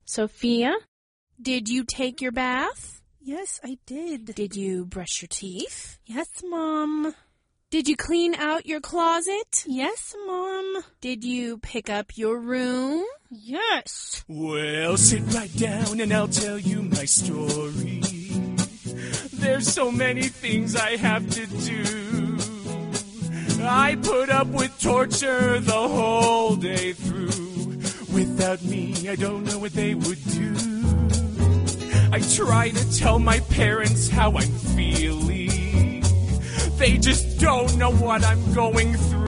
Sophia, did you take your bath? Yes, I did. Did you brush your teeth? Yes, Mom. Did you clean out your closet? Yes, Mom. Did you pick up your room? Yes. Well, sit right down and I'll tell you my story. There's so many things I have to do. I put up with torture the whole day through. Without me, I don't know what they would do. I try to tell my parents how I'm feeling. They just don't know what I'm going through.